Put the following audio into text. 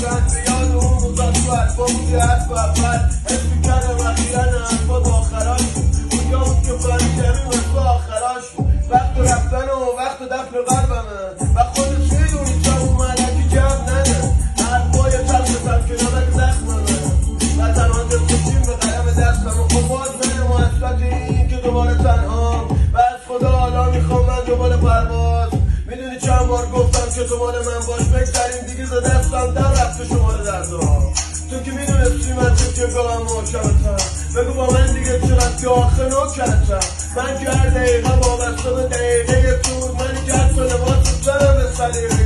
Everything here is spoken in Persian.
بند به یاد اون روزا تو حرفا بودی حرف اول حس میکردم اخیرا حرفا با آخراش اونجا بود که فهمیدم مثل آخراش وقت رفتن و وقت دفن قلبمه و خودت میدونی چه اون ملکی جب نده حرفای تلخ سرکنامت زخممه و تنها دستشیم به قلم دستم و خب باز منه محصبت این که دوباره تنها و از خدا حالا میخوام من دوباره پرواز میدونی چند بار گفتم که تو مال من باش بگذاریم دیگه زده دستم در رفته شماره دردها تو که میدونستی من چه گاهم محکمتم بگو با من دیگه چقدر که آخه نوکرتم من که هر دقیقه وابسته به دقیقه تو من که حتی لباس زنم به سلیقه